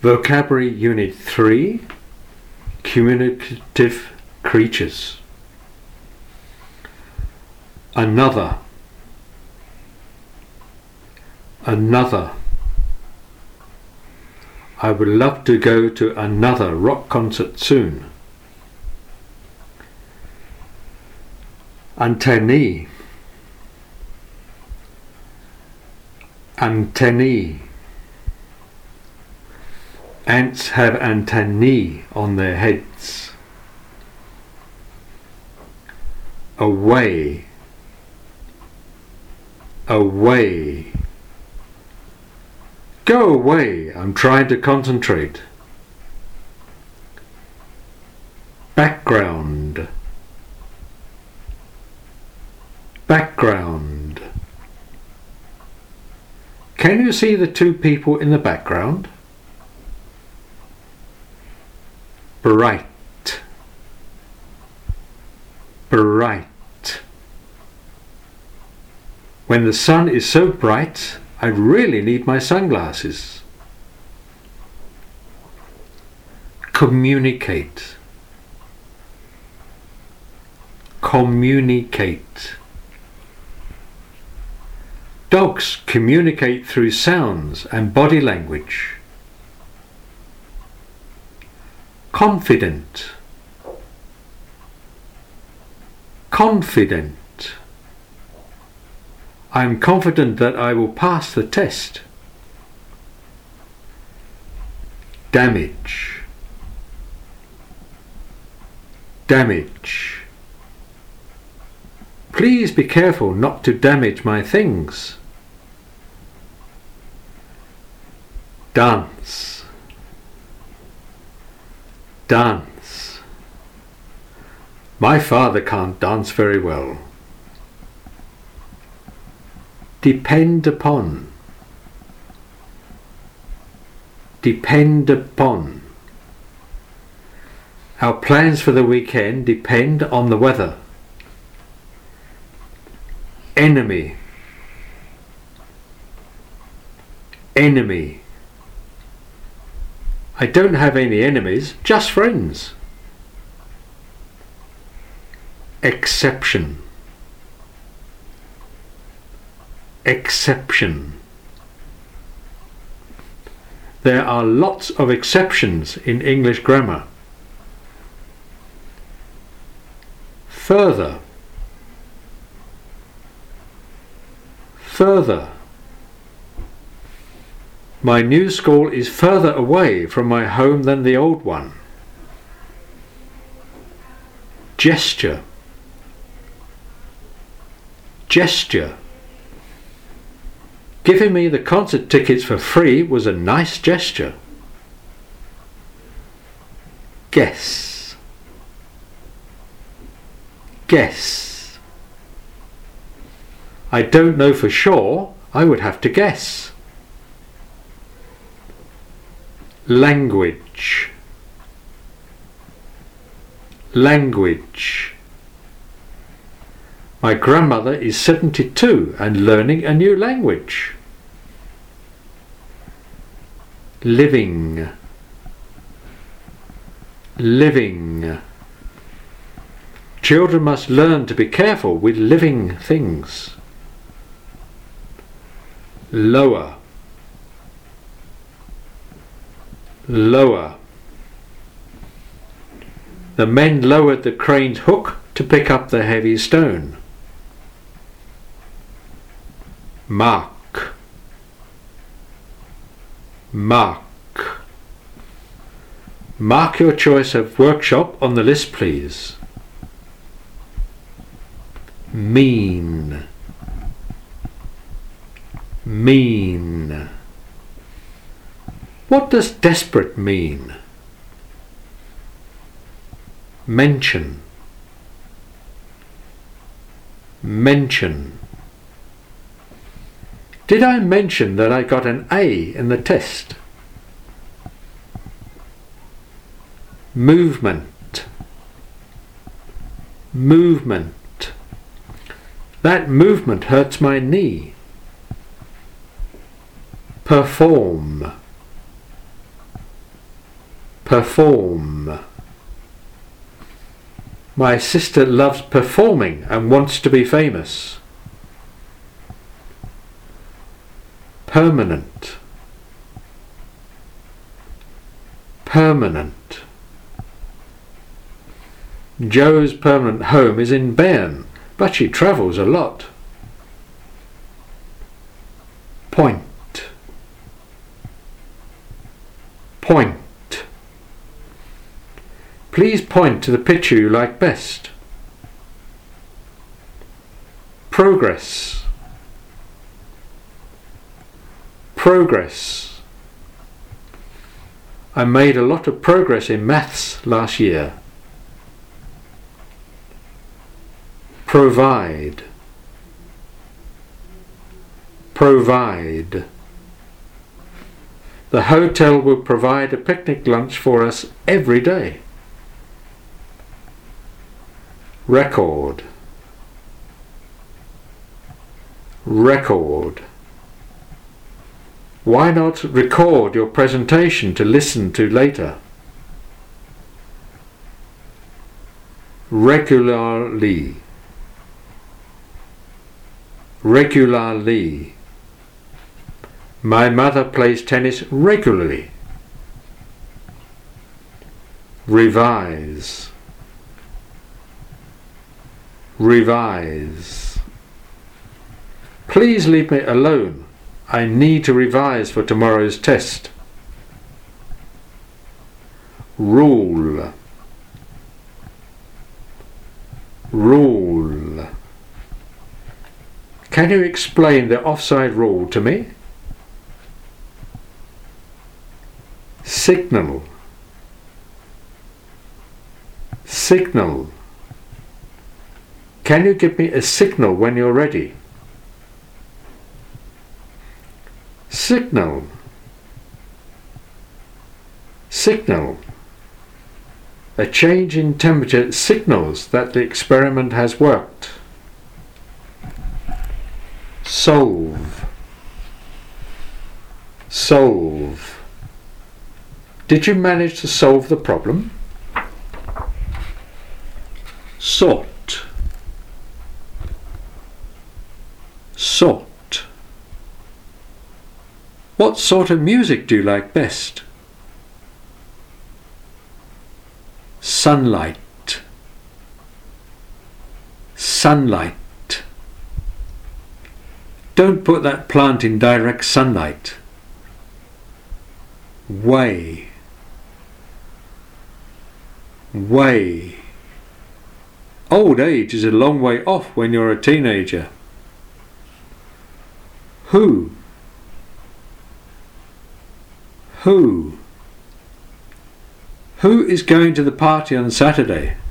Vocabulary Unit 3, Communicative Creatures. Another. Another. I would love to go to another rock concert soon. Antennae. Antennae. Ants have antennae on their heads. Away. Away. Go away, I'm trying to concentrate. Background. Background. Can you see the two people in the background? Bright. Bright. When the sun is so bright, I really need my sunglasses. Communicate. Communicate. Dogs communicate through sounds and body language. Confident. Confident. I am confident that I will pass the test. Damage. Damage. Please be careful not to damage my things. Dance. Dance. My father can't dance very well. Depend upon. Depend upon. Our plans for the weekend depend on the weather. Enemy. Enemy. I don't have any enemies, just friends. Exception. Exception. There are lots of exceptions in English grammar. Further. Further. My new school is further away from my home than the old one. Gesture. Gesture. Giving me the concert tickets for free was a nice gesture. Guess. Guess. I don't know for sure, I would have to guess. Language. Language. My grandmother is 72 and learning a new language. Living. Living. Children must learn to be careful with living things. Lower. Lower. The men lowered the crane's hook to pick up the heavy stone. Mark. Mark. Mark your choice of workshop on the list, please. Mean. Mean. What does desperate mean? Mention. Mention. Did I mention that I got an A in the test? Movement. Movement. That movement hurts my knee. Perform. Perform. My sister loves performing and wants to be famous. Permanent. Permanent. Jo's permanent home is in Bern, but she travels a lot. Point. Point. Please point to the picture you like best. Progress. Progress. I made a lot of progress in maths last year. Provide. Provide. The hotel will provide a picnic lunch for us every day. Record. Record. Why not record your presentation to listen to later? Regularly. Regularly. My mother plays tennis regularly. Revise. Revise. Please leave me alone. I need to revise for tomorrow's test. Rule. Rule. Can you explain the offside rule to me? Signal. Signal. Can you give me a signal when you're ready? Signal. Signal. A change in temperature signals that the experiment has worked. Solve. Solve. Did you manage to solve the problem? Sort. Sort. What sort of music do you like best? Sunlight. Sunlight. Don't put that plant in direct sunlight. Way. Way. Old age is a long way off when you're a teenager. Who? Who? Who is going to the party on Saturday?